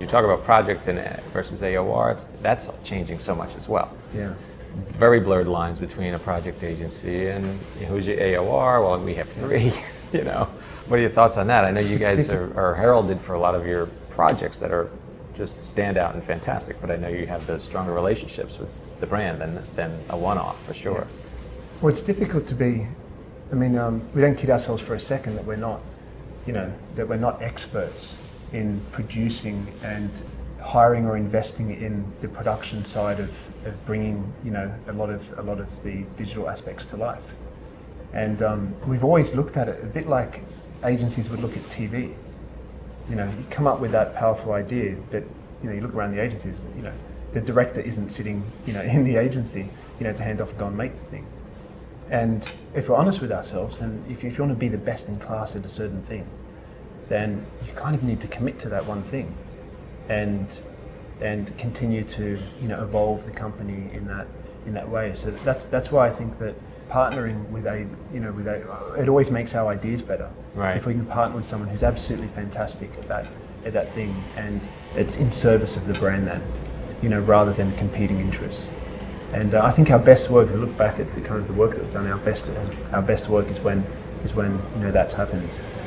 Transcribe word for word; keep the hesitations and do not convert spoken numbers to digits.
You talk about project and versus A O R, it's, that's changing so much as well. Yeah. Very blurred lines between a project agency and you know, who's your A O R? Well, we have three, you know. What are your thoughts on that? I know you guys are, are heralded for a lot of your projects that are just stand out and fantastic, but I know you have those stronger relationships with the brand than, than a one-off for sure. Yeah. Well, it's difficult to be, I mean, um, we don't kid ourselves for a second that we're not, you know, that we're not experts in producing and hiring or investing in the production side of, of bringing, you know, a lot of a lot of the digital aspects to life. And um, we've always looked at it a bit like agencies would look at T V. You know, you come up with that powerful idea, but you know, you look around the agencies, you know, the director isn't sitting, you know, in the agency, you know, to hand off and go and make the thing. And if we're honest with ourselves, then if you, if you want to be the best in class at a certain thing, then you kind of need to commit to that one thing, and and continue to, you know, evolve the company in that in that way. So that's that's why I think that partnering with a, you know, with a, it always makes our ideas better. Right. If we can partner with someone who's absolutely fantastic at that at that thing, and it's in service of the brand, then, you know, rather than competing interests. And uh, I think our best work, if we look back at the kind of the work that we've done, our best our best work is when is when you know that's happened.